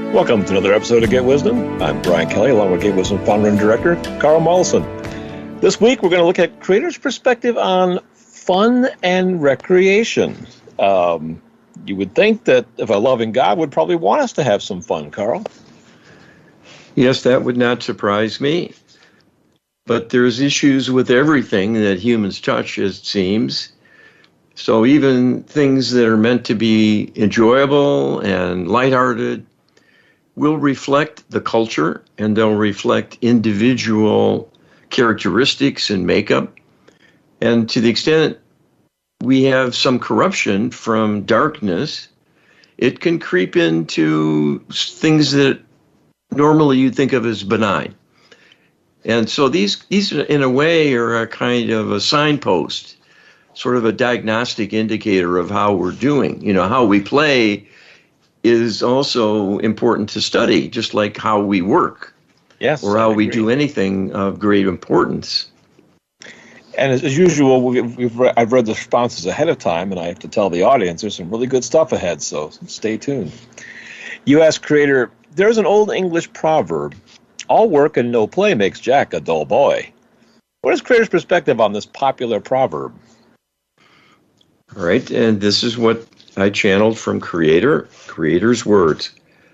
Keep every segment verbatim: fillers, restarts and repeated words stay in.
Welcome to another episode of Get Wisdom. I'm Brian Kelly, along with Get Wisdom founder and director, Carl Mollison. This week, we're going to look at creators' perspective on fun and recreation. Um, you would think that if a loving God would probably want us to have some fun, Carl. Yes, that would not surprise me. But there's issues with everything that humans touch, it seems. So even things that are meant to be enjoyable and lighthearted will reflect the culture, and they'll reflect individual characteristics and makeup. And to the extent we have some corruption from darkness, it can creep into things that normally you'd think of as benign. And so these, these in a way, are a kind of a signpost, sort of a diagnostic indicator of how we're doing. You know, how we play is also important to study, just like how we work, yes, or how we do anything of great importance. And as, as usual, we've, we've re- I've read the responses ahead of time, and I have to tell the audience there's some really good stuff ahead, so stay tuned. You ask creator, there's an old English proverb, all work and no play makes Jack a dull boy. What is creator's perspective on this popular proverb? All right, and this is what I channeled from Creator, Creator's words.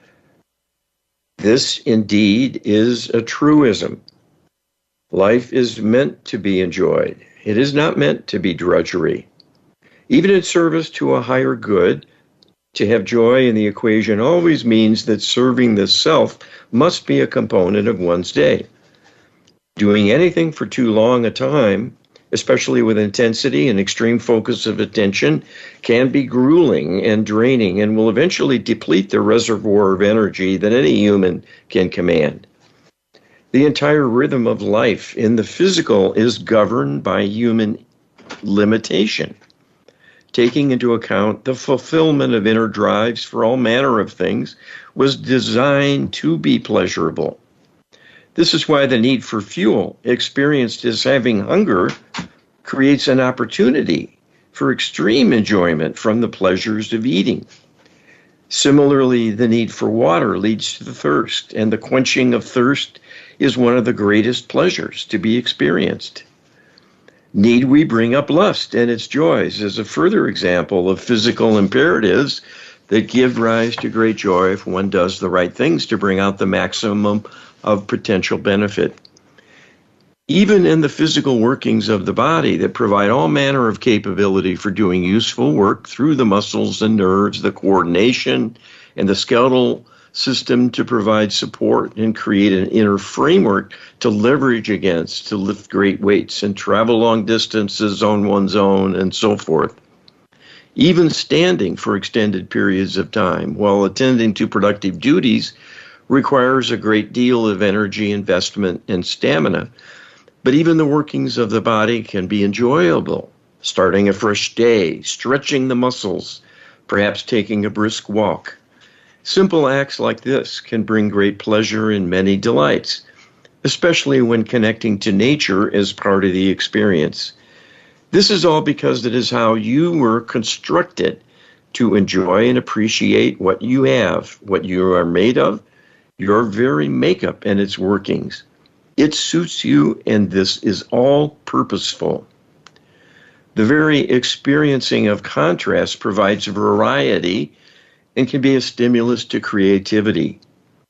This indeed is a truism. Life is meant to be enjoyed. It is not meant to be drudgery. Even in service to a higher good, to have joy in the equation always means that serving the self must be a component of one's day. Doing anything for too long a time, especially with intensity and extreme focus of attention, can be grueling and draining and will eventually deplete the reservoir of energy that any human can command. The entire rhythm of life in the physical is governed by human limitation, taking into account the fulfillment of inner drives for all manner of things was designed to be pleasurable. This is why the need for fuel, experienced as having hunger, creates an opportunity for extreme enjoyment from the pleasures of eating. Similarly, the need for water leads to the thirst, and the quenching of thirst is one of the greatest pleasures to be experienced. Need we bring up lust and its joys as a further example of physical imperatives that give rise to great joy if one does the right things to bring out the maximum of potential benefit. Even in the physical workings of the body that provide all manner of capability for doing useful work through the muscles and nerves, the coordination, and the skeletal system to provide support and create an inner framework to leverage against, to lift great weights and travel long distances on one's own, and so forth. Even standing for extended periods of time while attending to productive duties requires a great deal of energy, investment, and stamina. But even the workings of the body can be enjoyable. Starting a fresh day, stretching the muscles, perhaps taking a brisk walk. Simple acts like this can bring great pleasure and many delights, especially when connecting to nature as part of the experience. This is all because it is how you were constructed to enjoy and appreciate what you have, what you are made of, your very makeup and its workings. It suits you, and this is all purposeful. The very experiencing of contrast provides variety and can be a stimulus to creativity.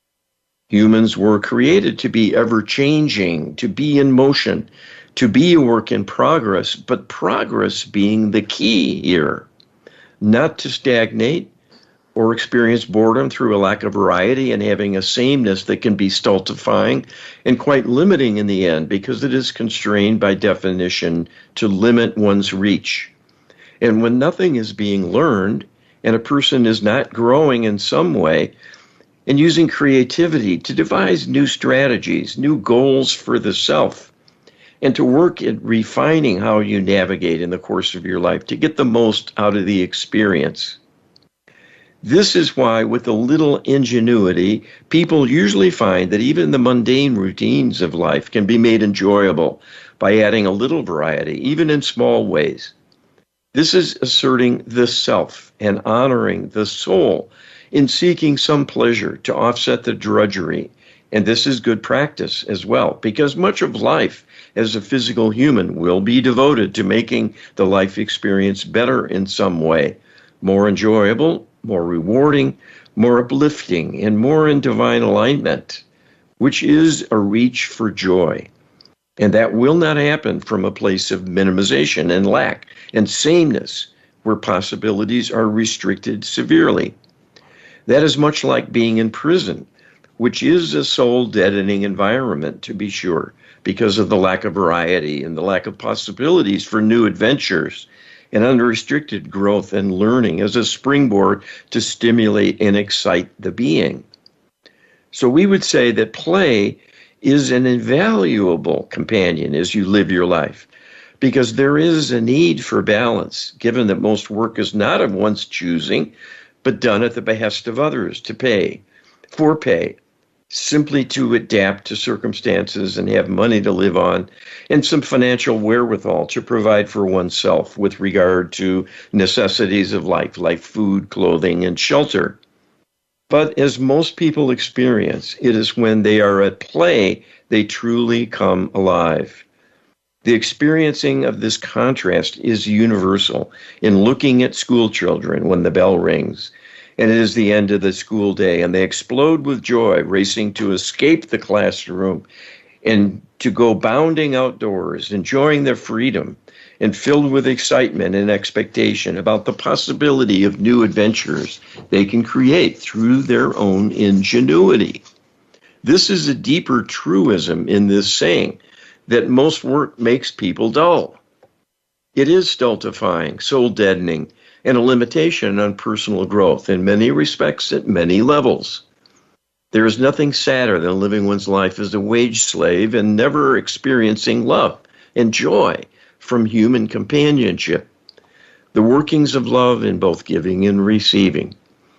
Humans were created to be ever-changing, to be in motion, to be a work in progress, but progress being the key here, not to stagnate or experience boredom through a lack of variety and having a sameness that can be stultifying and quite limiting in the end because it is constrained by definition to limit one's reach. And when nothing is being learned and a person is not growing in some way and using creativity to devise new strategies, new goals for the self, and to work at refining how you navigate in the course of your life to get the most out of the experience. This is why, with a little ingenuity, people usually find that even the mundane routines of life can be made enjoyable by adding a little variety, even in small ways. This is asserting the self and honoring the soul in seeking some pleasure to offset the drudgery. And this is good practice as well, because much of life as a physical human will be devoted to making the life experience better in some way, more enjoyable, more rewarding, more uplifting, and more in divine alignment, which is a reach for joy. And that will not happen from a place of minimization and lack and sameness, where possibilities are restricted severely. That is much like being in prison, which is a soul-deadening environment, to be sure, because of the lack of variety and the lack of possibilities for new adventures and unrestricted growth and learning as a springboard to stimulate and excite the being. So we would say that play is an invaluable companion as you live your life, because there is a need for balance, given that most work is not of one's choosing, but done at the behest of others to pay, for pay, simply to adapt to circumstances and have money to live on, and some financial wherewithal to provide for oneself with regard to necessities of life, like food, clothing, and shelter. But as most people experience, it is when they are at play they truly come alive. The experiencing of this contrast is universal in looking at school children when the bell rings, and it is the end of the school day, and they explode with joy, racing to escape the classroom and to go bounding outdoors, enjoying their freedom, and filled with excitement and expectation about the possibility of new adventures they can create through their own ingenuity. This is a deeper truism in this saying, that most work makes people dull. It is stultifying, soul-deadening, and a limitation on personal growth in many respects at many levels. There is nothing sadder than living one's life as a wage slave and never experiencing love and joy from human companionship, the workings of love in both giving and receiving.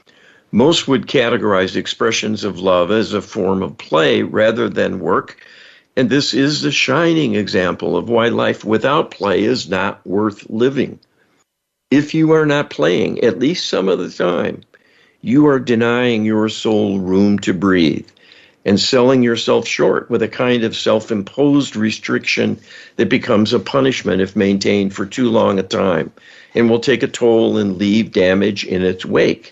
Most would categorize expressions of love as a form of play rather than work, and this is the shining example of why life without play is not worth living. If you are not playing, at least some of the time, you are denying your soul room to breathe and selling yourself short with a kind of self-imposed restriction that becomes a punishment if maintained for too long a time and will take a toll and leave damage in its wake.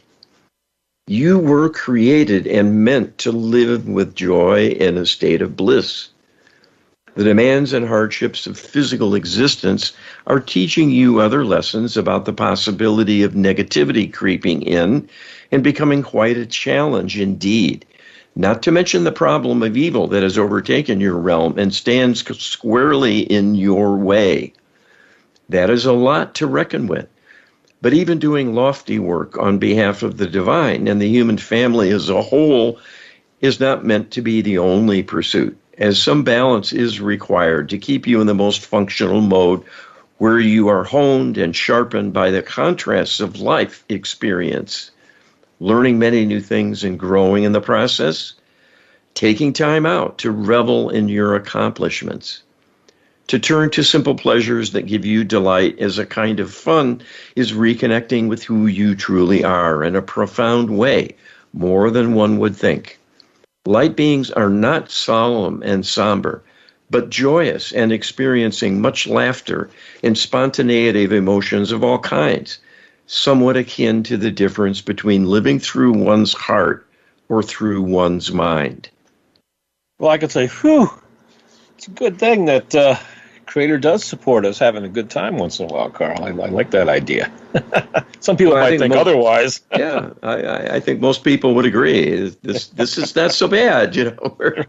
You were created and meant to live with joy in a state of bliss. The demands and hardships of physical existence are teaching you other lessons about the possibility of negativity creeping in and becoming quite a challenge indeed, not to mention the problem of evil that has overtaken your realm and stands squarely in your way. That is a lot to reckon with. But even doing lofty work on behalf of the divine and the human family as a whole is not meant to be the only pursuit, as some balance is required to keep you in the most functional mode where you are honed and sharpened by the contrasts of life experience, learning many new things and growing in the process, taking time out to revel in your accomplishments. To turn to simple pleasures that give you delight as a kind of fun is reconnecting with who you truly are in a profound way, more than one would think. Light beings are not solemn and somber, but joyous and experiencing much laughter and spontaneity of emotions of all kinds, somewhat akin to the difference between living through one's heart or through one's mind. Well, I could say, whew, it's a good thing that uh, Creator does support us having a good time once in a while, Carl. I, I like that idea. Some people well, might think, think most, otherwise. yeah, I, I think most people would agree. This this is not so bad, you know. We're,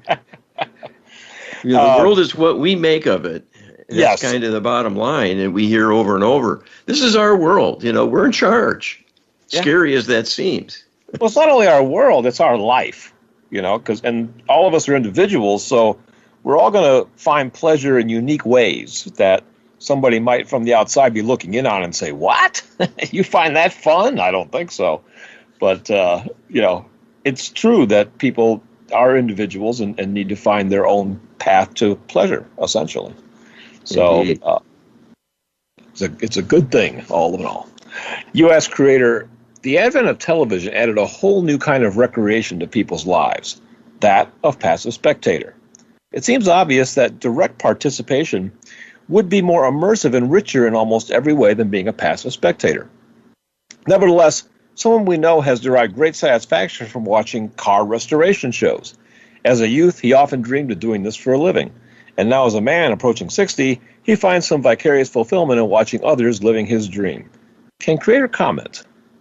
you know the um, world is what we make of it. That's yes. kind of the bottom line, and we hear over and over, this is our world, you know, we're in charge. Yeah. Scary as that seems. Well, it's not only our world, it's our life, you know, because and all of us are individuals, so we're all going to find pleasure in unique ways that somebody might from the outside be looking in on and say, what? You find that fun? I don't think so. But, uh, you know, it's true that people are individuals and, and need to find their own path to pleasure, essentially. So uh, it's, a, it's a good thing, all in all. U S Creator, The advent of television added a whole new kind of recreation to people's lives, that of passive spectator. It seems obvious that direct participation would be more immersive and richer in almost every way than being a passive spectator. Nevertheless, someone we know has derived great satisfaction from watching car restoration shows. As a youth, he often dreamed of doing this for a living, and now as a man approaching sixty, he finds some vicarious fulfillment in watching others living his dream. Can Creator comment?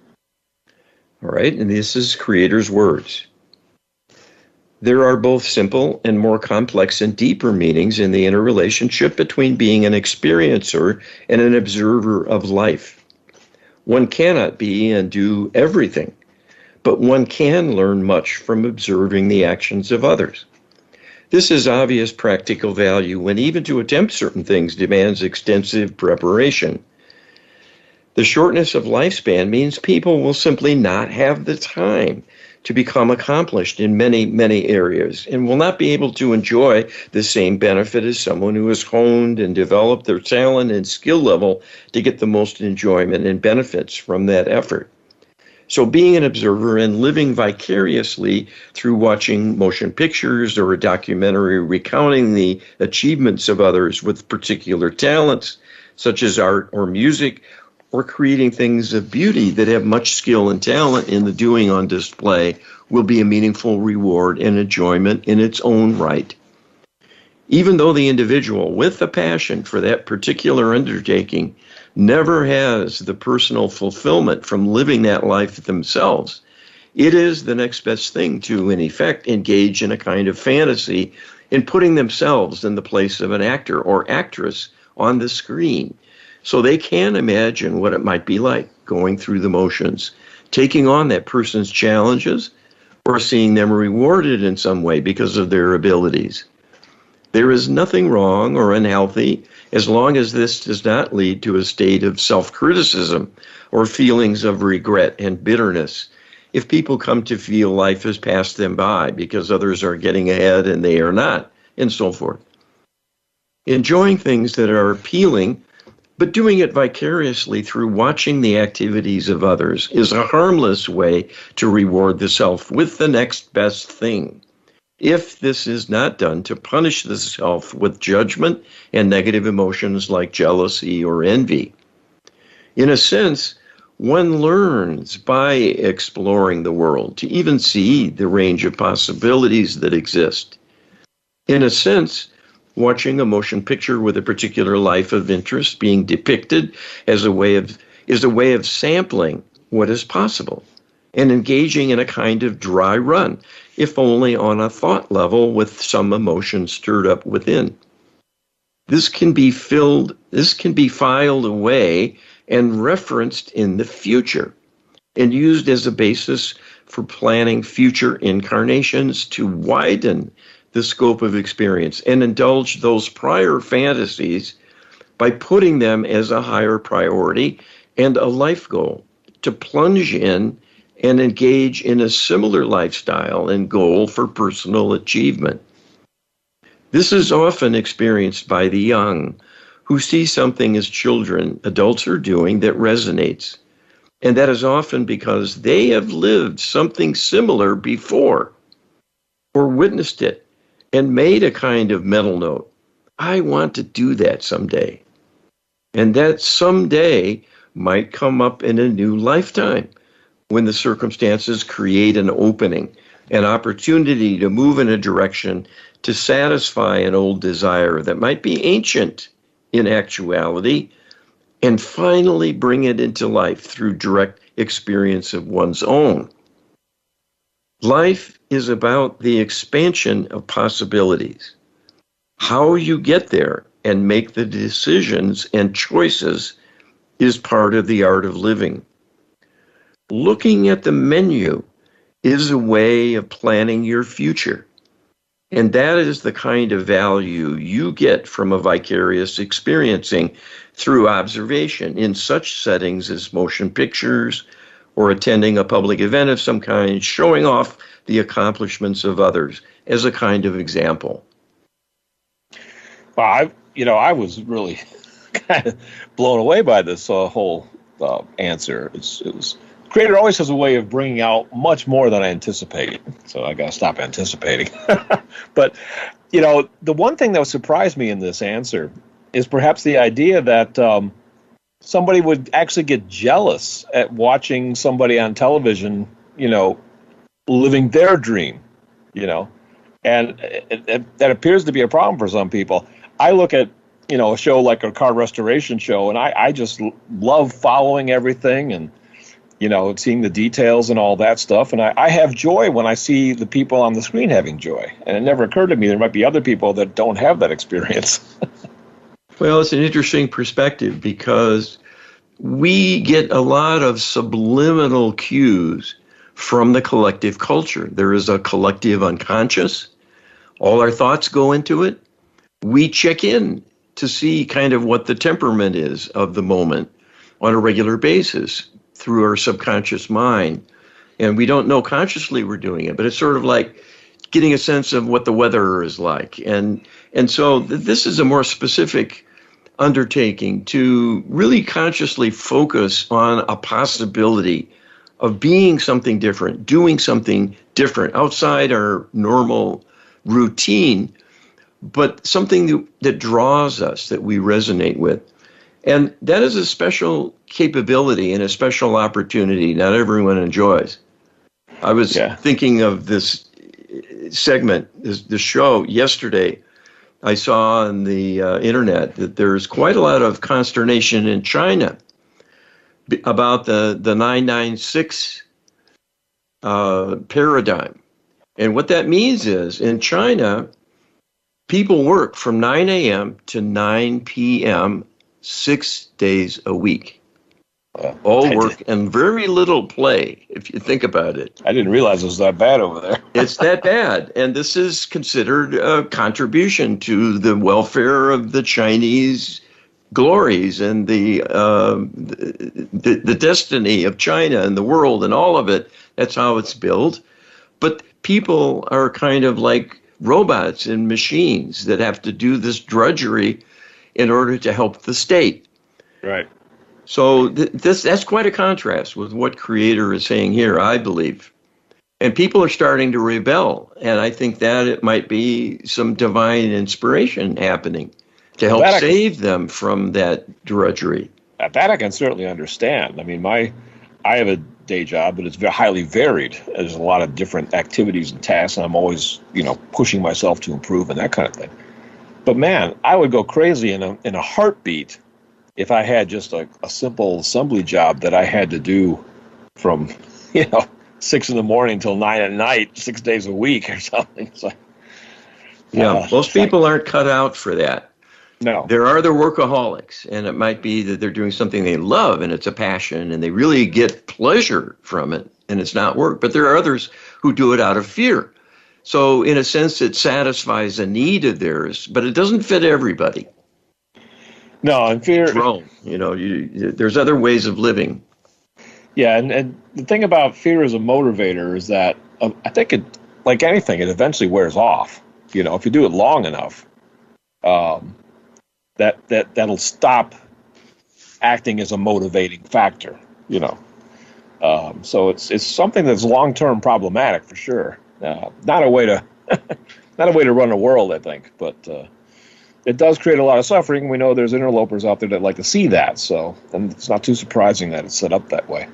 All right, and this is Creator's words. There are both simple and more complex and deeper meanings in the interrelationship between being an experiencer and an observer of life. One cannot be and do everything, but one can learn much from observing the actions of others. This has obvious practical value when even to attempt certain things demands extensive preparation. The shortness of lifespan means people will simply not have the time to become accomplished in many, many areas and will not be able to enjoy the same benefit as someone who has honed and developed their talent and skill level to get the most enjoyment and benefits from that effort. So being an observer and living vicariously through watching motion pictures or a documentary recounting the achievements of others with particular talents, such as art or music, or creating things of beauty that have much skill and talent in the doing on display will be a meaningful reward and enjoyment in its own right. Even though the individual with a passion for that particular undertaking never has the personal fulfillment from living that life themselves, it is the next best thing to, in effect, engage in a kind of fantasy in putting themselves in the place of an actor or actress on the screen, so they can imagine what it might be like going through the motions, taking on that person's challenges, or seeing them rewarded in some way because of their abilities. There is nothing wrong or unhealthy as long as this does not lead to a state of self-criticism or feelings of regret and bitterness. If people come to feel life has passed them by because others are getting ahead and they are not, and so forth. Enjoying things that are appealing, but doing it vicariously through watching the activities of others is a harmless way to reward the self with the next best thing, if this is not done to punish the self with judgment and negative emotions like jealousy or envy. In a sense, one learns by exploring the world to even see the range of possibilities that exist. In a sense, watching a motion picture with a particular life of interest being depicted as a way of is a way of sampling what is possible and engaging in a kind of dry run, if only on a thought level with some emotion stirred up within. This can be filled, this can be filed away and referenced in the future and used as a basis for planning future incarnations to widen the scope of experience and indulge those prior fantasies by putting them as a higher priority and a life goal to plunge in and engage in a similar lifestyle and goal for personal achievement. This is often experienced by the young who see something as children, adults are doing that resonates. And that is often because they have lived something similar before or witnessed it and made a kind of mental note. I want to do that someday. And that someday might come up in a new lifetime when the circumstances create an opening, an opportunity to move in a direction to satisfy an old desire that might be ancient in actuality, and finally bring it into life through direct experience of one's own. Life is about the expansion of possibilities. How you get there and make the decisions and choices is part of the art of living. Looking at the menu is a way of planning your future. And that is the kind of value you get from a vicarious experiencing through observation in such settings as motion pictures or attending a public event of some kind, showing off the accomplishments of others as a kind of example. Well, I, you know, I was really kind of blown away by this uh, whole uh, answer. It's, it was Creator always has a way of bringing out much more than I anticipated. So I got to stop anticipating. But, you know, the one thing that surprised me in this answer is perhaps the idea that um, somebody would actually get jealous at watching somebody on television, you know, living their dream, you know, and it, it, that appears to be a problem for some people. I look at, you know, a show like a car restoration show, and I, I just love following everything and, you know, seeing the details and all that stuff. And I, I have joy when I see the people on the screen having joy. And it never occurred to me there might be other people that don't have that experience. Well, it's an interesting perspective because we get a lot of subliminal cues from the collective culture. There is a collective unconscious. All our thoughts go into it. We check in to see kind of what the temperament is of the moment on a regular basis through our subconscious mind. And we don't know consciously we're doing it, but it's sort of like getting a sense of what the weather is like. And and so th- this is a more specific undertaking to really consciously focus on a possibility of being something different, doing something different outside our normal routine, but something that, that draws us, that we resonate with. And that is a special capability and a special opportunity not everyone enjoys. I was yeah. thinking of this segment, this, this show yesterday. I saw on the uh, internet that there's quite a lot of consternation in China about the, the nine nine six uh, paradigm. And what that means is, in China, people work from nine a.m. to nine p.m. six days a week. Uh, All work and very little play, if you think about it. I didn't realize it was that bad over there. It's that bad. And this is considered a contribution to the welfare of the Chinese glories and the, uh, the, the destiny of China and the world and all of it. That's how it's built. But people are kind of like robots and machines that have to do this drudgery in order to help the state. Right. So th- this that's quite a contrast with what Creator is saying here, I believe. And people are starting to rebel. And I think that it might be some divine inspiration happening to help well, save can, them from that drudgery. That I can certainly understand. I mean, my I have a day job, but it's very highly varied. There's a lot of different activities and tasks, and I'm always, you know, pushing myself to improve and that kind of thing. But man, I would go crazy in a in a heartbeat if I had just a, a simple assembly job that I had to do from, you know, six in the morning till nine at night, six days a week or something. So, yeah, uh, most people like, aren't cut out for that. No. There are the workaholics, and it might be that they're doing something they love and it's a passion and they really get pleasure from it and it's not work. But there are others who do it out of fear. So in a sense, it satisfies a need of theirs, but it doesn't fit everybody. No, and fear. Wrong. You know, you, you, there's other ways of living. Yeah, and, and the thing about fear as a motivator is that uh, I think it, like anything, it eventually wears off. You know, if you do it long enough, um, that that that'll stop acting as a motivating factor. You know, um, so it's it's something that's long term problematic for sure. Uh, not a way to not a way to run a world, I think, but. Uh, It does create a lot of suffering. We know there's interlopers out there that like to see that, so and it's not too surprising that it's set up that way.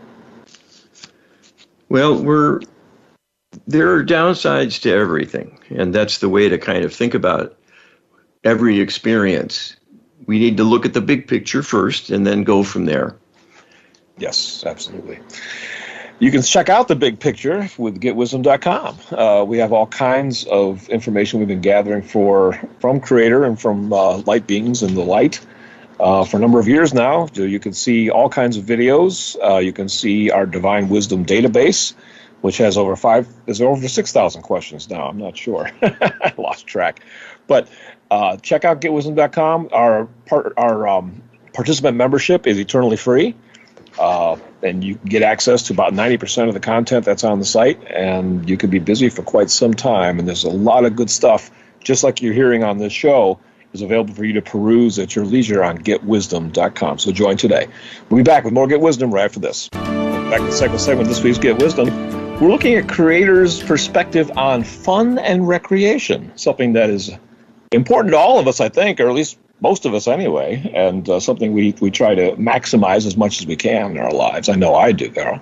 Well, we're there are downsides to everything, and that's the way to kind of think about every experience. We need to look at the big picture first and then go from there. Yes, absolutely. You can check out the big picture with get wisdom dot com. Uh, we have all kinds of information we've been gathering for from Creator and from uh, Light Beings and the Light uh, for a number of years now. So you can see all kinds of videos. Uh, you can see our Divine Wisdom database, which has over five, there's over six thousand questions now. I'm not sure. I lost track. But uh, check out get wisdom dot com. Our, part, our um, participant membership is eternally free. Uh, and you get access to about ninety percent of the content that's on the site, and you can be busy for quite some time. And there's a lot of good stuff, just like you're hearing on this show, is available for you to peruse at your leisure on get wisdom dot com. So join today. We'll be back with more Get Wisdom right after this. back to the second segment of this week's Get Wisdom. We're looking at creators' perspective on fun and recreation, something that is important to all of us, I think, or at least most of us anyway, and uh, something we, we try to maximize as much as we can in our lives. I know I do, Carol.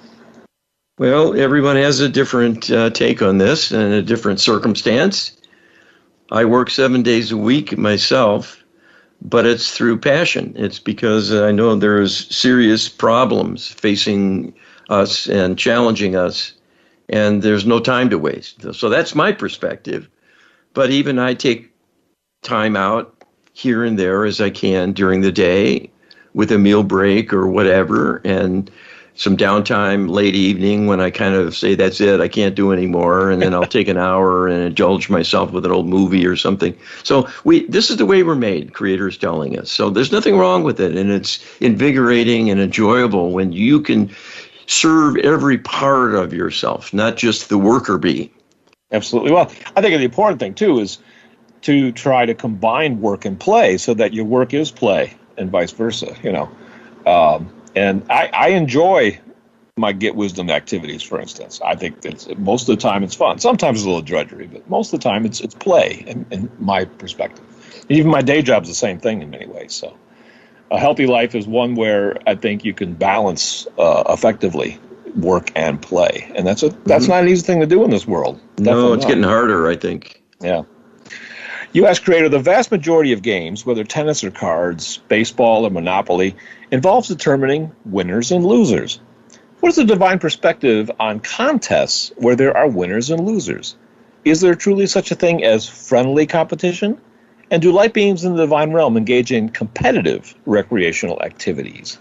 Well, everyone has a different uh, take on this and a different circumstance. I work seven days a week myself, but it's through passion. It's because I know there's serious problems facing us and challenging us, and there's no time to waste. So that's my perspective. But even I take time out here and there as I can during the day with a meal break or whatever, and some downtime late evening when I kind of say, that's it, I can't do anymore. And then I'll take an hour and indulge myself with an old movie or something. So we this is the way we're made, creators telling us. So there's nothing wrong with it. And it's invigorating and enjoyable when you can serve every part of yourself, not just the worker bee. Absolutely. Well, I think the important thing, too, is to try to combine work and play so that your work is play and vice versa, you know. Um, And I, I enjoy my Get Wisdom activities, for instance. I think it's most of the time it's fun. Sometimes it's a little drudgery, but most of the time it's it's play in, in my perspective. And even my day job's the same thing in many ways. So a healthy life is one where I think you can balance uh, effectively work and play. And that's a that's mm-hmm. not an easy thing to do in this world. Definitely no, it's not. Getting harder, I think. Yeah. U S creator, the vast majority of games, whether tennis or cards, baseball or Monopoly, involves determining winners and losers. What is the divine perspective on contests where there are winners and losers? Is there truly such a thing as friendly competition? And do light beings in the divine realm engage in competitive recreational activities?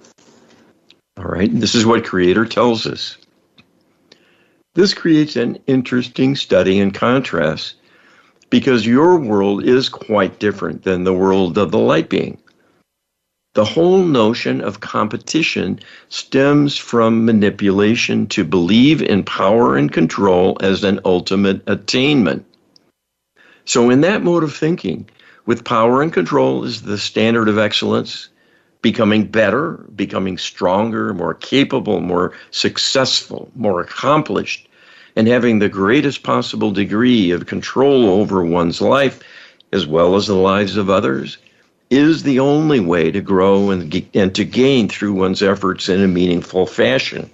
All right, this is what Creator tells us. This creates an interesting study in contrast, because your world is quite different than the world of the light being. The whole notion of competition stems from manipulation to believe in power and control as an ultimate attainment. So in that mode of thinking, with power and control as the standard of excellence, becoming better, becoming stronger, more capable, more successful, more accomplished, and having the greatest possible degree of control over one's life, as well as the lives of others, is the only way to grow and, and to gain through one's efforts in a meaningful fashion.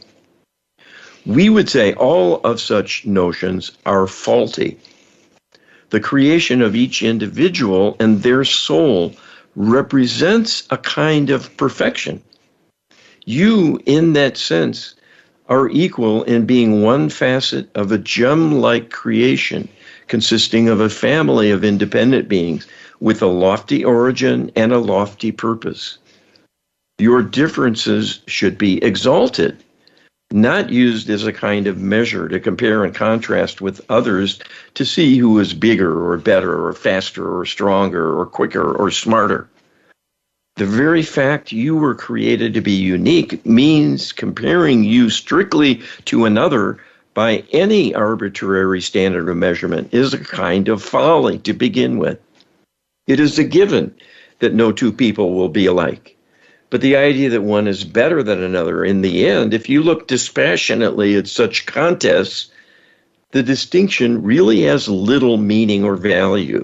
We would say all of such notions are faulty. The creation of each individual and their soul represents a kind of perfection. You, in that sense, are equal in being one facet of a gem-like creation consisting of a family of independent beings with a lofty origin and a lofty purpose. Your differences should be exalted, not used as a kind of measure to compare and contrast with others to see who is bigger or better or faster or stronger or quicker or smarter. The very fact you were created to be unique means comparing you strictly to another by any arbitrary standard of measurement is a kind of folly to begin with. It is a given that no two people will be alike. But the idea that one is better than another, in the end, if you look dispassionately at such contests, the distinction really has little meaning or value.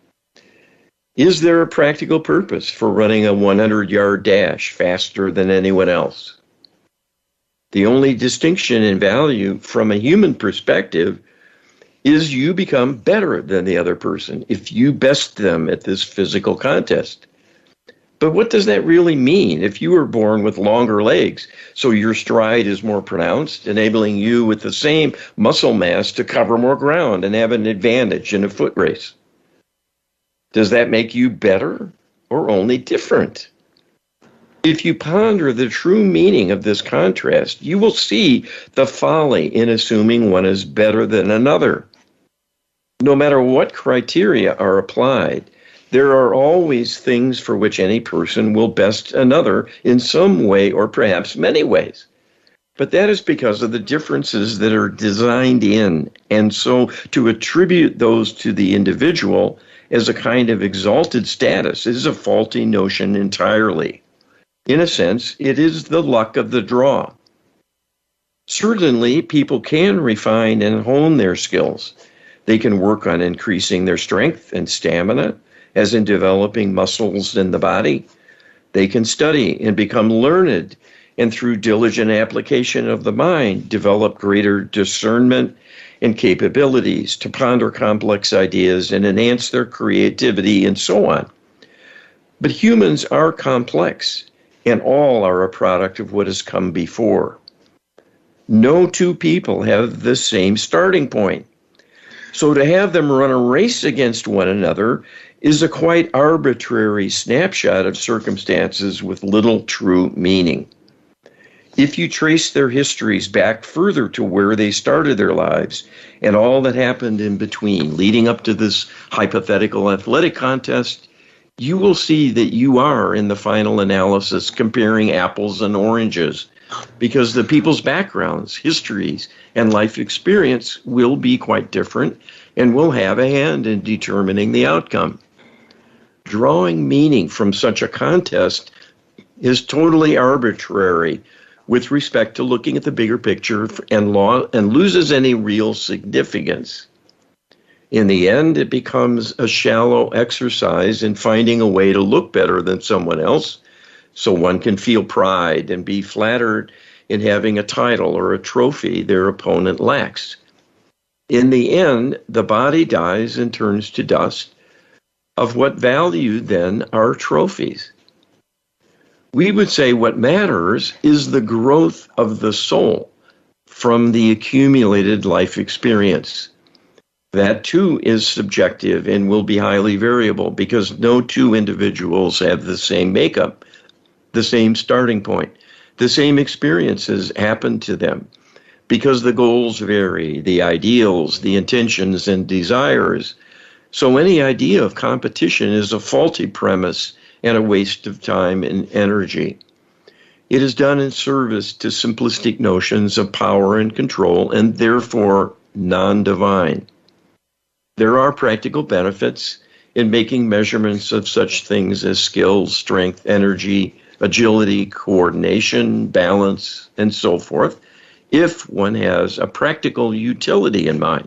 Is there a practical purpose for running a hundred-yard dash faster than anyone else? The only distinction in value from a human perspective is you become better than the other person if you best them at this physical contest. But what does that really mean if you were born with longer legs, so your stride is more pronounced, enabling you with the same muscle mass to cover more ground and have an advantage in a foot race? Does that make you better or only different? If you ponder the true meaning of this contrast, you will see the folly in assuming one is better than another. No matter what criteria are applied, there are always things for which any person will best another in some way or perhaps many ways. But that is because of the differences that are designed in, and so to attribute those to the individual as a kind of exalted status is a faulty notion entirely. In a sense, it is the luck of the draw. Certainly, people can refine and hone their skills. They can work on increasing their strength and stamina, as in developing muscles in the body. They can study and become learned, and through diligent application of the mind, develop greater discernment and capabilities to ponder complex ideas and enhance their creativity and so on. But humans are complex, and all are a product of what has come before. No two people have the same starting point. So to have them run a race against one another is a quite arbitrary snapshot of circumstances with little true meaning. If you trace their histories back further to where they started their lives and all that happened in between, leading up to this hypothetical athletic contest, you will see that you are, in the final analysis, comparing apples and oranges, because the people's backgrounds, histories, and life experience will be quite different and will have a hand in determining the outcome. Drawing meaning from such a contest is totally arbitrary with respect to looking at the bigger picture and law and loses any real significance. In the end, it becomes a shallow exercise in finding a way to look better than someone else, so one can feel pride and be flattered in having a title or a trophy their opponent lacks. In the end, the body dies and turns to dust. Of what value, then, are trophies? We would say what matters is the growth of the soul from the accumulated life experience. That, too, is subjective and will be highly variable because no two individuals have the same makeup, the same starting point. The same experiences happen to them because the goals vary, the ideals, the intentions, and desires. So any idea of competition is a faulty premise and a waste of time and energy. It is done in service to simplistic notions of power and control and therefore non-divine. There are practical benefits in making measurements of such things as skills, strength, energy, agility, coordination, balance, and so forth, if one has a practical utility in mind.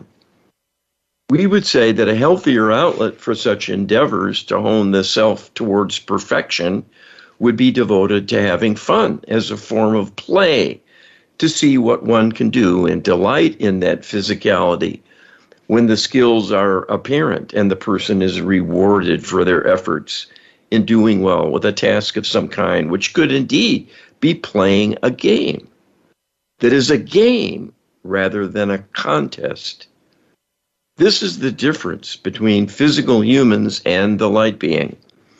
We would say that a healthier outlet for such endeavors to hone the self towards perfection would be devoted to having fun as a form of play, to see what one can do and delight in that physicality when the skills are apparent and the person is rewarded for their efforts in doing well with a task of some kind, which could indeed be playing a game. That is a game rather than a contest. This is the difference between physical humans and the light being.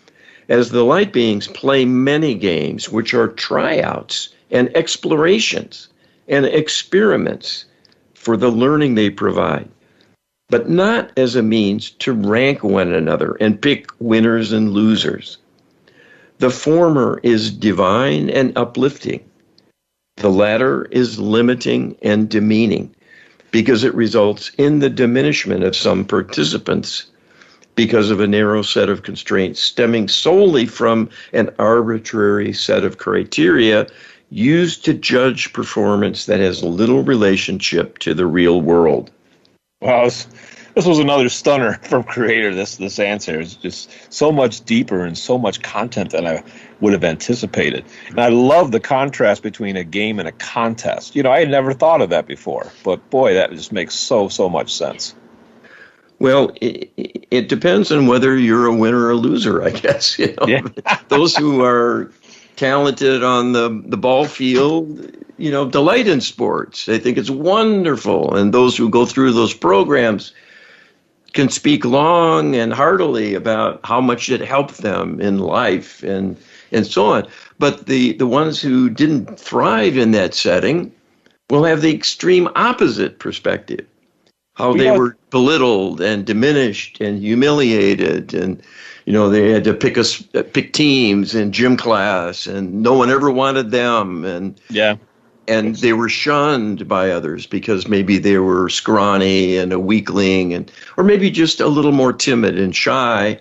As the light beings play many games, which are tryouts and explorations and experiments for the learning they provide, but not as a means to rank one another and pick winners and losers. The former is divine and uplifting. The latter is limiting and demeaning because it results in the diminishment of some participants because of a narrow set of constraints stemming solely from an arbitrary set of criteria used to judge performance that has little relationship to the real world. Wow, this, this was another stunner from Creator. This this answer is just so much deeper and so much content than I would have anticipated. And I love the contrast between a game and a contest. You know, I had never thought of that before, but boy, that just makes so, so much sense. Well, it, it depends on whether you're a winner or a loser, I guess. You know? Yeah. Those who are talented on the, the ball field, you know, delight in sports. They think it's wonderful. And those who go through those programs can speak long and heartily about how much it helped them in life and and so on. But the, the ones who didn't thrive in that setting will have the extreme opposite perspective. How they were belittled and diminished and humiliated, and you know they had to pick us pick teams in gym class, and no one ever wanted them, and yeah, and they were shunned by others because maybe they were scrawny and a weakling, and or maybe just a little more timid and shy,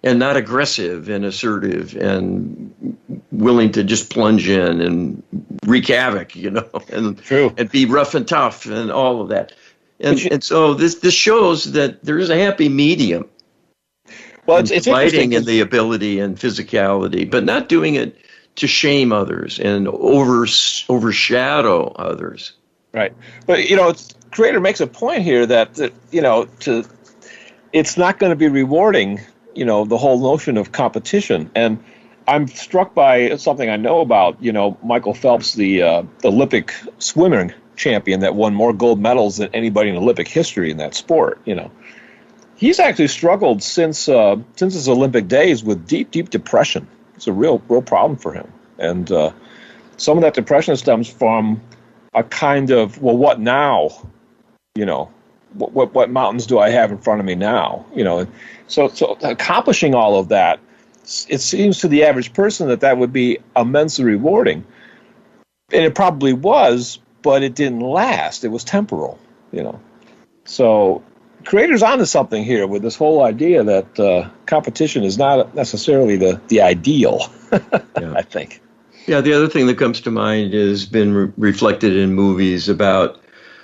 and not aggressive and assertive and willing to just plunge in and wreak havoc, you know, and True. and be rough and tough and all of that. And you, and so this this shows that there is a happy medium. Well, it's, it's fighting in the ability and physicality, but not doing it to shame others and over overshadow others. Right. But, you know, it's, Creator makes a point here that, that, you know, to it's not going to be rewarding, you know, the whole notion of competition. And I'm struck by something I know about, you know, Michael Phelps, the uh, Olympic swimming champion that won more gold medals than anybody in Olympic history in that sport, you know. He's actually struggled since uh, since his Olympic days with deep, deep depression. It's a real, real problem for him. And uh, some of that depression stems from a kind of, well, what now? You know, what, what what mountains do I have in front of me now? You know, so so accomplishing all of that, it seems to the average person that that would be immensely rewarding, and it probably was, but it didn't last. It was temporal. You know, so. Creator's onto something here with this whole idea that uh, competition is not necessarily the, the ideal, yeah. I think. Yeah, the other thing that comes to mind has been re- reflected in movies about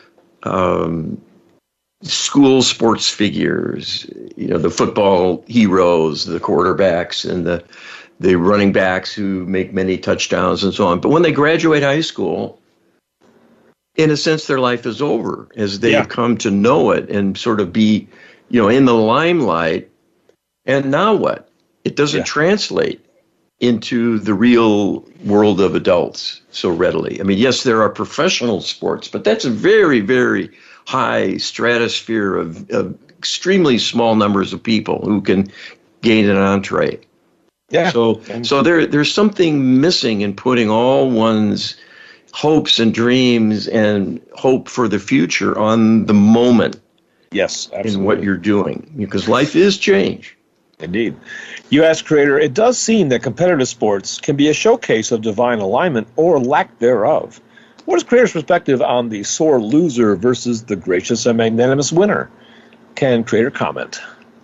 um, school sports figures, you know, the football heroes, the quarterbacks, and the, the running backs who make many touchdowns and so on. But when they graduate high school, in a sense, their life is over as they yeah. come to know it and sort of be, you know, in the limelight. And now what? It doesn't yeah. translate into the real world of adults so readily. I mean, yes, there are professional sports, but that's a very, very high stratosphere of, of extremely small numbers of people who can gain an entree. Yeah. So, so there, there's something missing in putting all one's hopes and dreams and hope for the future on the moment. Yes, absolutely. In what you're doing, because life is change. Indeed. You ask Creator, it does seem that competitive sports can be a showcase of divine alignment or lack thereof. What is Creator's perspective on the sore loser versus the gracious and magnanimous winner? Can Creator comment?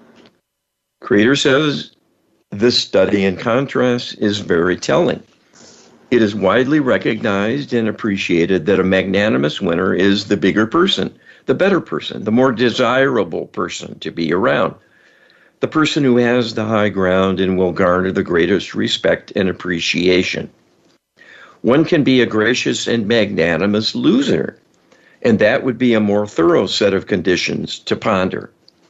Creator says this study in contrast is very telling. It is widely recognized and appreciated that a magnanimous winner is the bigger person, the better person, the more desirable person to be around, the person who has the high ground and will garner the greatest respect and appreciation. One can be a gracious and magnanimous loser, and that would be a more thorough set of conditions to ponder.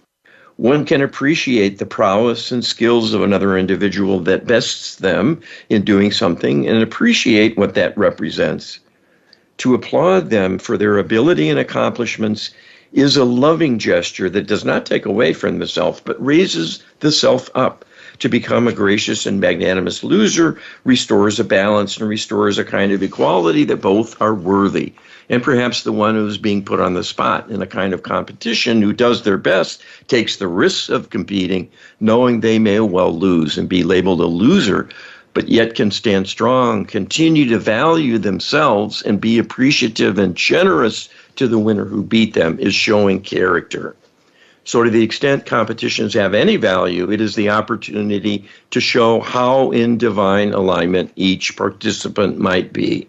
One can appreciate the prowess and skills of another individual that bests them in doing something and appreciate what that represents. To applaud them for their ability and accomplishments is a loving gesture that does not take away from the self, but raises the self up. To become a gracious and magnanimous loser restores a balance and restores a kind of equality that both are worthy. And perhaps the one who's being put on the spot in a kind of competition, who does their best, takes the risks of competing, knowing they may well lose and be labeled a loser, but yet can stand strong, continue to value themselves, and be appreciative and generous to the winner who beat them, is showing character. So to the extent competitions have any value, it is the opportunity to show how in divine alignment each participant might be.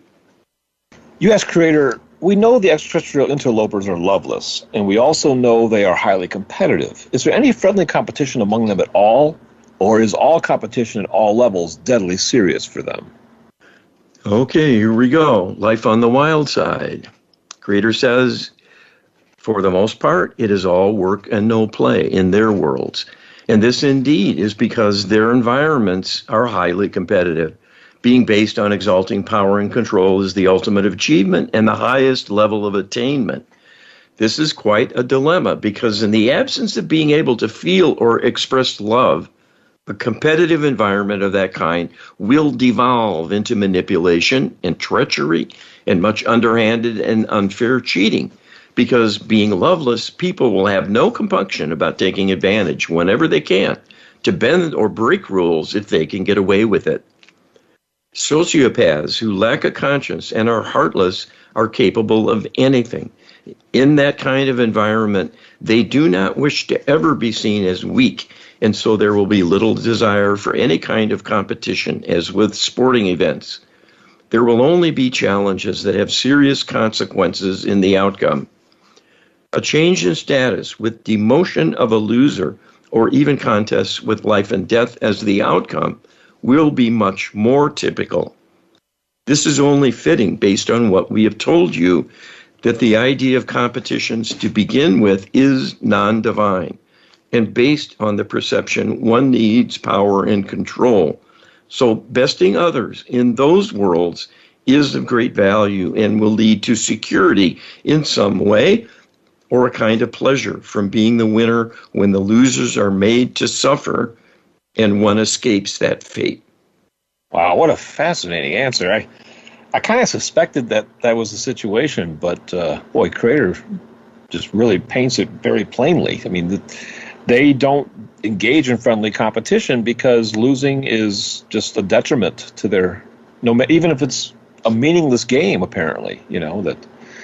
You ask Creator, we know the extraterrestrial interlopers are loveless, and we also know they are highly competitive. Is there any friendly competition among them at all, or is all competition at all levels deadly serious for them? Okay, here we go. Life on the wild side. Creator says, for the most part, it is all work and no play in their worlds. And this indeed is because their environments are highly competitive. Being based on exalting power and control is the ultimate achievement and the highest level of attainment. This is quite a dilemma because in the absence of being able to feel or express love, a competitive environment of that kind will devolve into manipulation and treachery and much underhanded and unfair cheating. Because being loveless, people will have no compunction about taking advantage whenever they can to bend or break rules if they can get away with it. Sociopaths who lack a conscience and are heartless are capable of anything. In that kind of environment, they do not wish to ever be seen as weak, and so there will be little desire for any kind of competition, as with sporting events. There will only be challenges that have serious consequences in the outcome. A change in status with demotion of a loser, or even contests with life and death as the outcome, will be much more typical. This is only fitting based on what we have told you, that the idea of competitions to begin with is non-divine and based on the perception one needs power and control. So besting others in those worlds is of great value and will lead to security in some way, or a kind of pleasure from being the winner when the losers are made to suffer and one escapes that fate. Wow, what a fascinating answer. I I kind of suspected that that was the situation, but uh, boy, Creator just really paints it very plainly. I mean, the, they don't engage in friendly competition because losing is just a detriment to their, no, even if it's a meaningless game, apparently, you know, that,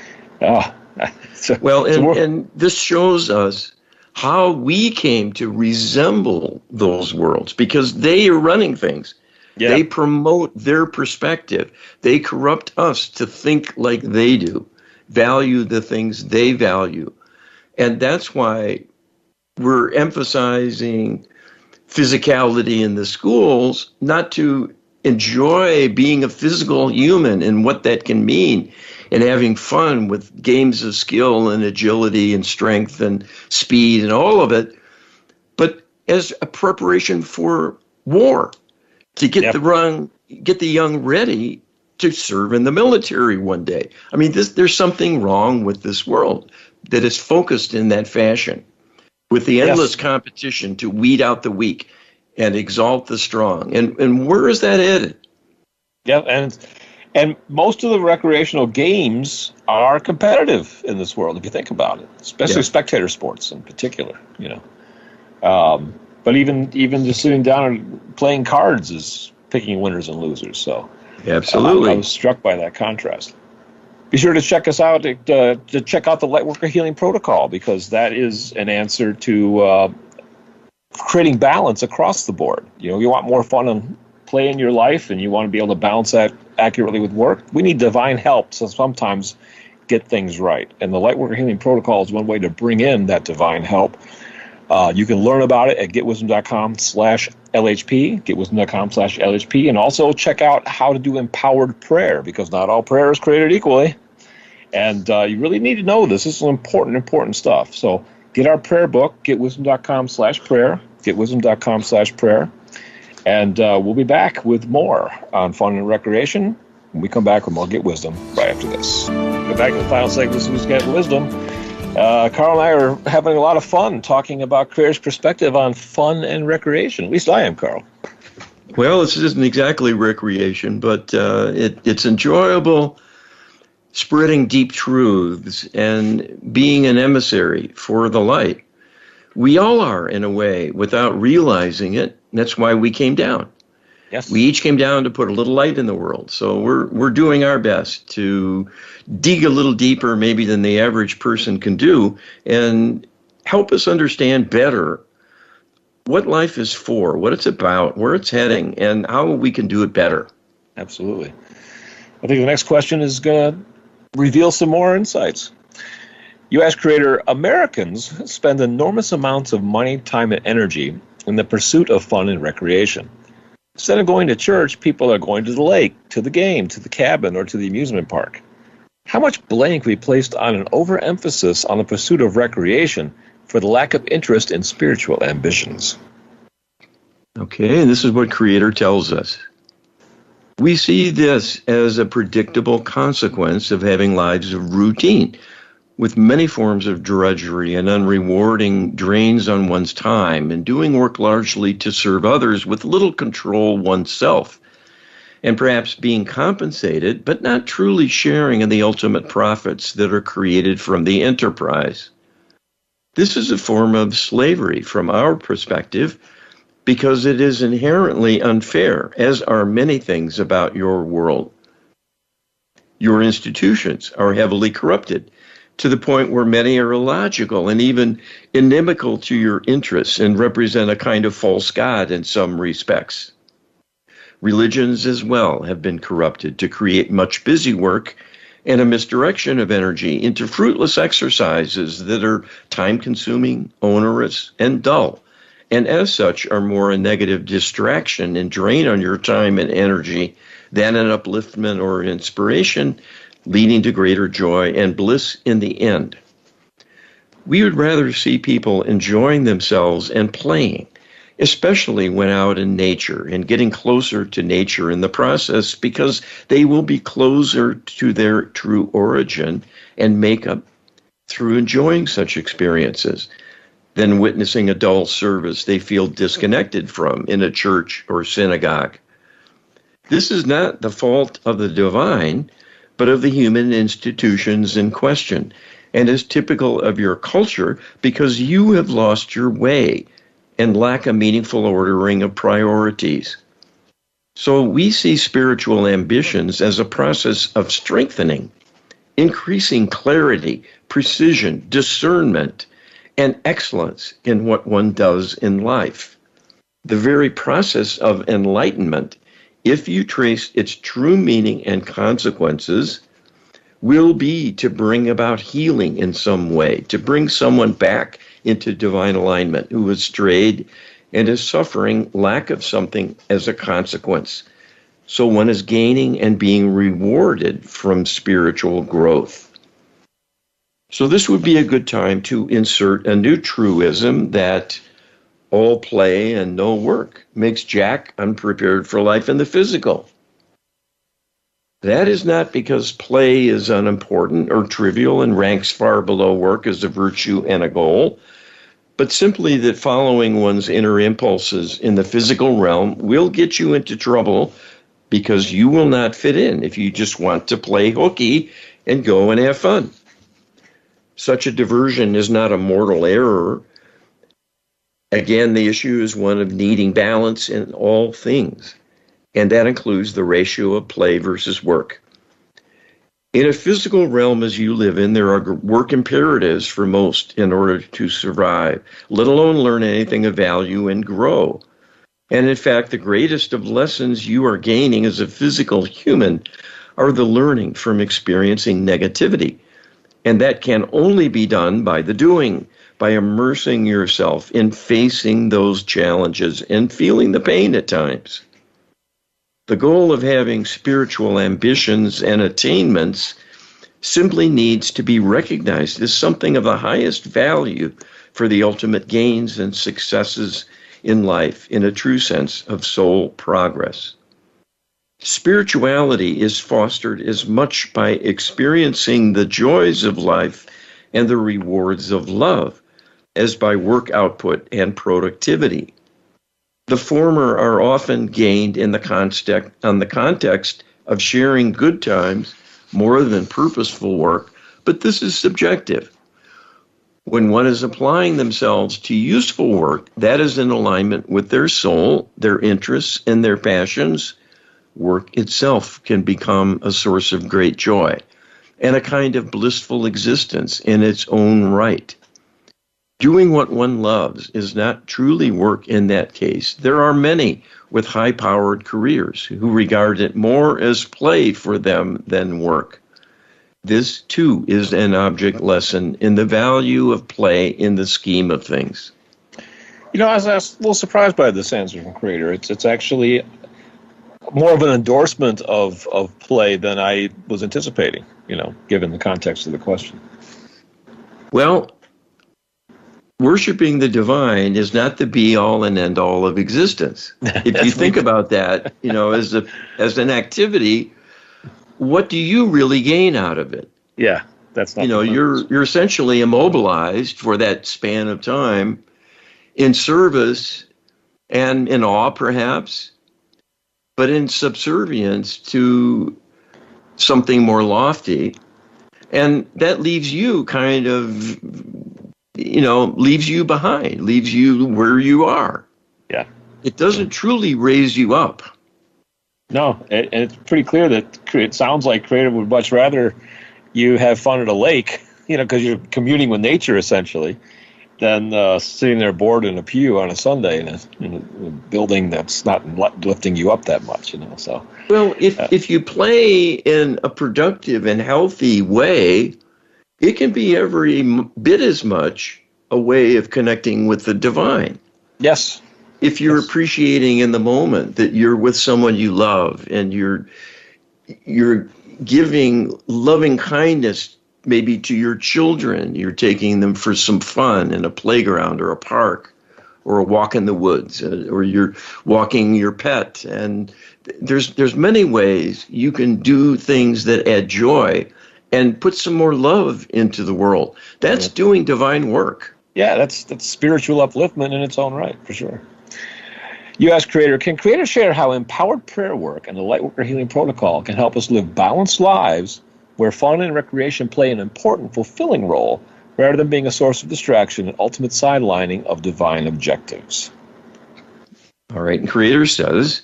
ah. So, well, and, so and this shows us how we came to resemble those worlds because they are running things. Yeah. They promote their perspective. They corrupt us to think like they do, value the things they value. And that's why we're emphasizing physicality in the schools, not to enjoy being a physical human and what that can mean, and having fun with games of skill and agility and strength and speed and all of it, but as a preparation for war, to get yep. the young, get the young ready to serve in the military one day. I mean, this, there's something wrong with this world that is focused in that fashion, with the endless yes. competition to weed out the weak and exalt the strong. And and where is that headed? Yeah, and and most of the recreational games are competitive in this world, if you think about it, especially yeah. spectator sports in particular. You know, um, but even even just sitting down and playing cards is picking winners and losers. So absolutely, uh, I was struck by that contrast. Be sure to check us out uh, to check out the Lightworker Healing Protocol, because that is an answer to uh, creating balance across the board. You know, you want more fun and play in your life, and you want to be able to balance that accurately with work. We need divine help to sometimes get things right, and the Lightworker Healing Protocol is one way to bring in that divine help. Uh, you can learn about it at getwisdom.com slash LHP, getwisdom.com slash LHP, and also check out how to do empowered prayer, because not all prayer is created equally. And uh, you really need to know this. This is important, important stuff. So get our prayer book, getwisdom.com slash prayer, getwisdom.com slash prayer. And uh, we'll be back with more on fun and recreation when we come back with more Get Wisdom right after this. Go back to the final segment of Get Wisdom. Uh, Carl and I are having a lot of fun talking about Creator's perspective on fun and recreation. At least I am, Carl. Well, this isn't exactly recreation, but uh, it, it's enjoyable spreading deep truths and being an emissary for the light. We all are, in a way, without realizing it. That's why we came down. Yes. We each came down to put a little light in the world. So we're we're doing our best to dig a little deeper maybe than the average person can do and help us understand better what life is for, what it's about, where it's heading, and how we can do it better. Absolutely. I think the next question is going to reveal some more insights. You ask Creator, Americans spend enormous amounts of money, time, and energy in the pursuit of fun and recreation. Instead of going to church, people are going to the lake, to the game, to the cabin, or to the amusement park. How much blame can be placed on an overemphasis on the pursuit of recreation for the lack of interest in spiritual ambitions? Okay, and this is what Creator tells us. We see this as a predictable consequence of having lives of routine, with many forms of drudgery and unrewarding drains on one's time, and doing work largely to serve others with little control oneself, and perhaps being compensated, but not truly sharing in the ultimate profits that are created from the enterprise. This is a form of slavery from our perspective, because it is inherently unfair, as are many things about your world. Your institutions are heavily corrupted, to the point where many are illogical and even inimical to your interests and represent a kind of false god in some respects. Religions as well have been corrupted to create much busy work and a misdirection of energy into fruitless exercises that are time-consuming, onerous, and dull, and as such are more a negative distraction and drain on your time and energy than an upliftment or inspiration, leading to greater joy and bliss in the end. We would rather see people enjoying themselves and playing, especially when out in nature and getting closer to nature in the process, because they will be closer to their true origin and makeup through enjoying such experiences than witnessing a dull service they feel disconnected from in a church or synagogue. This is not the fault of the divine, but of the human institutions in question, and is typical of your culture because you have lost your way and lack a meaningful ordering of priorities. So we see spiritual ambitions as a process of strengthening, increasing clarity, precision, discernment, and excellence in what one does in life. The very process of enlightenment, if you trace its true meaning and consequences, will be to bring about healing in some way, to bring someone back into divine alignment who has strayed and is suffering lack of something as a consequence. So one is gaining and being rewarded from spiritual growth. So this would be a good time to insert a new truism that all play and no work makes Jack unprepared for life in the physical. That is not because play is unimportant or trivial and ranks far below work as a virtue and a goal, but simply that following one's inner impulses in the physical realm will get you into trouble because you will not fit in if you just want to play hooky and go and have fun. Such a diversion is not a mortal error. Again, the issue is one of needing balance in all things, and that includes the ratio of play versus work. In a physical realm as you live in, there are work imperatives for most in order to survive, let alone learn anything of value and grow. And in fact, the greatest of lessons you are gaining as a physical human are the learning from experiencing negativity. And that can only be done by the doing, by immersing yourself in facing those challenges and feeling the pain at times. The goal of having spiritual ambitions and attainments simply needs to be recognized as something of the highest value for the ultimate gains and successes in life in a true sense of soul progress. Spirituality is fostered as much by experiencing the joys of life and the rewards of love as by work output and productivity. The former are often gained in the context, on the context of sharing good times more than purposeful work, but this is subjective. When one is applying themselves to useful work, that is in alignment with their soul, their interests, and their passions, work itself can become a source of great joy and a kind of blissful existence in its own right. Doing what one loves is not truly work in that case. There are many with high-powered careers who regard it more as play for them than work. This, too, is an object lesson in the value of play in the scheme of things. You know, I was, I was a little surprised by this answer from Creator. It's it's actually more of an endorsement of, of play than I was anticipating, you know, given the context of the question. Well, worshiping the divine is not the be-all and end-all of existence. If you think about that, you know, as a as an activity, what do you really gain out of it? Yeah, that's not. You know, you're you're essentially immobilized for that span of time in service and in awe, perhaps, but in subservience to something more lofty. And that leaves you kind of, you know, leaves you behind, leaves you where you are. Yeah. It doesn't truly raise you up. No, and it's pretty clear that it sounds like Creator would much rather you have fun at a lake, you know, because you're communing with nature essentially, than uh, sitting there bored in a pew on a Sunday in a, in a building that's not lifting you up that much, you know. So, well, if uh, if you play in a productive and healthy way, it can be every bit as much a way of connecting with the divine. Yes. If you're yes. appreciating in the moment that you're with someone you love and you're you're giving loving kindness maybe to your children, you're taking them for some fun in a playground or a park or a walk in the woods, or you're walking your pet. And there's there's many ways you can do things that add joy and put some more love into the world. That's yeah. doing divine work. Yeah, that's that's spiritual upliftment in its own right, for sure. You ask Creator, can Creator share how empowered prayer work and the Lightworker Healing Protocol can help us live balanced lives where fun and recreation play an important, fulfilling role rather than being a source of distraction and ultimate sidelining of divine objectives? All right, and Creator says,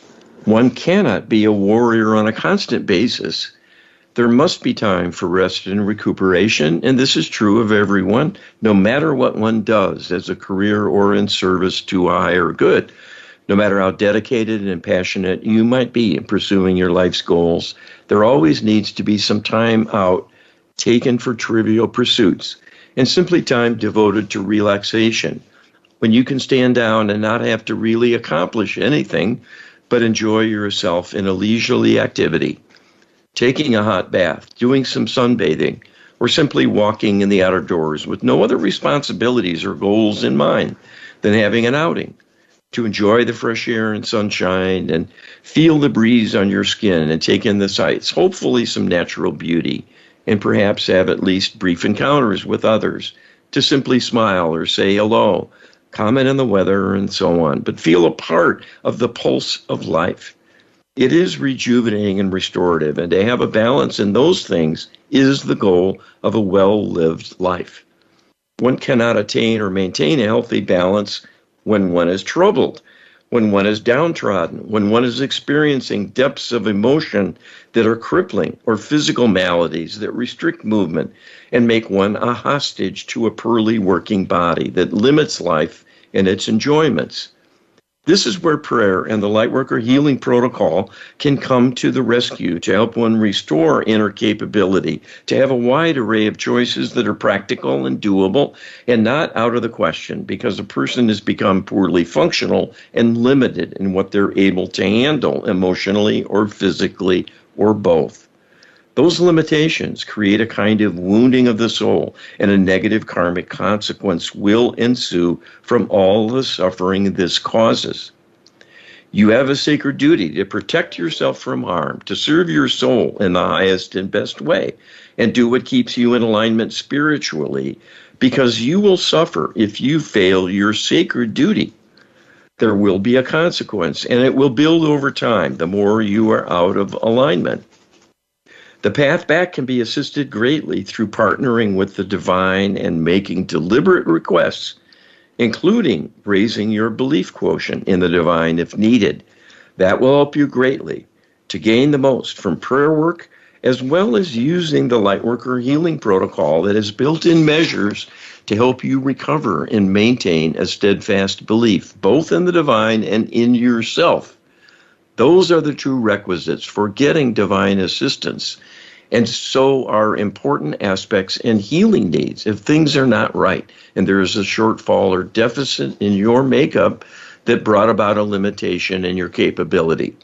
one cannot be a warrior on a constant basis. There must be time for rest and recuperation, and this is true of everyone, no matter what one does as a career or in service to a higher good. No matter how dedicated and passionate you might be in pursuing your life's goals, there always needs to be some time out taken for trivial pursuits and simply time devoted to relaxation, when you can stand down and not have to really accomplish anything but enjoy yourself in a leisurely activity. Taking a hot bath, doing some sunbathing, or simply walking in the outer doors with no other responsibilities or goals in mind than having an outing to enjoy the fresh air and sunshine and feel the breeze on your skin and take in the sights, hopefully some natural beauty, and perhaps have at least brief encounters with others to simply smile or say hello, comment on the weather and so on, but feel a part of the pulse of life. It is rejuvenating and restorative, and to have a balance in those things is the goal of a well-lived life. One cannot attain or maintain a healthy balance when one is troubled, when one is downtrodden, when one is experiencing depths of emotion that are crippling, or physical maladies that restrict movement and make one a hostage to a poorly working body that limits life and its enjoyments. This is where prayer and the Lightworker Healing Protocol can come to the rescue to help one restore inner capability, to have a wide array of choices that are practical and doable and not out of the question because a person has become poorly functional and limited in what they're able to handle emotionally or physically or both. Those limitations create a kind of wounding of the soul, and a negative karmic consequence will ensue from all the suffering this causes. You have a sacred duty to protect yourself from harm, to serve your soul in the highest and best way, and do what keeps you in alignment spiritually, because you will suffer if you fail your sacred duty. There will be a consequence, and it will build over time the more you are out of alignment. The path back can be assisted greatly through partnering with the divine and making deliberate requests, including raising your belief quotient in the divine if needed. That will help you greatly to gain the most from prayer work, as well as using the Lightworker Healing Protocol that has built-in measures to help you recover and maintain a steadfast belief, both in the divine and in yourself. Those are the true requisites for getting divine assistance, and so are important aspects in healing needs. If things are not right and there is a shortfall or deficit in your makeup that brought about a limitation in your capability.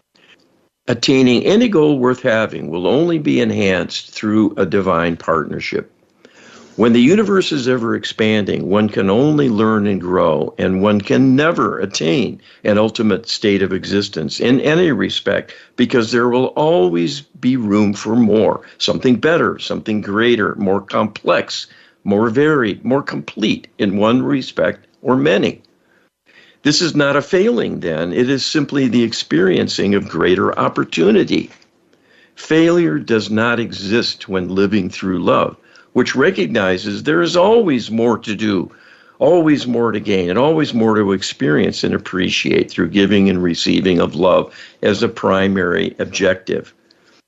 Attaining any goal worth having will only be enhanced through a divine partnership. When the universe is ever expanding, one can only learn and grow, and one can never attain an ultimate state of existence in any respect, because there will always be room for more, something better, something greater, more complex, more varied, more complete in one respect or many. This is not a failing, then. It is simply the experiencing of greater opportunity. Failure does not exist when living through love, which recognizes there is always more to do, always more to gain, and always more to experience and appreciate through giving and receiving of love as a primary objective.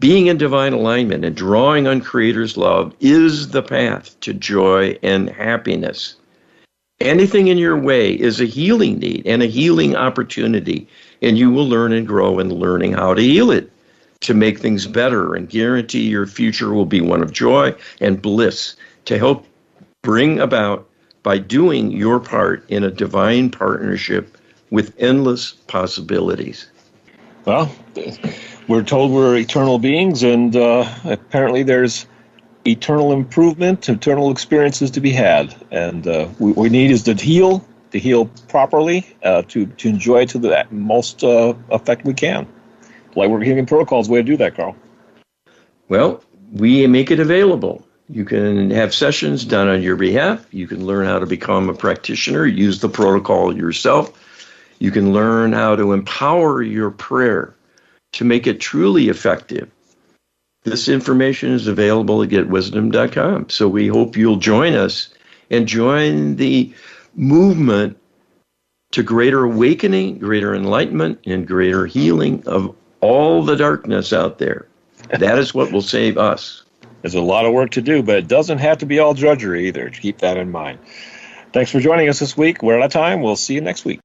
Being in divine alignment and drawing on Creator's love is the path to joy and happiness. Anything in your way is a healing need and a healing opportunity, and you will learn and grow in learning how to heal it, to make things better and guarantee your future will be one of joy and bliss, to help bring about by doing your part in a divine partnership with endless possibilities. Well, we're told we're eternal beings, and uh, apparently there's eternal improvement, eternal experiences to be had. And uh, we, we need is to heal, to heal properly, uh, to, to enjoy to the most uh, effect we can. Light Work Healing Protocol's way to do that, Carl. Well, we make it available. You can have sessions done on your behalf. You can learn how to become a practitioner, use the protocol yourself. You can learn how to empower your prayer to make it truly effective. This information is available at get wisdom dot com. So we hope you'll join us and join the movement to greater awakening, greater enlightenment, and greater healing of all the darkness out there. That is what will save us. There's a lot of work to do, but it doesn't have to be all drudgery either. Keep that in mind. Thanks for joining us this week. We're out of time. We'll see you next week.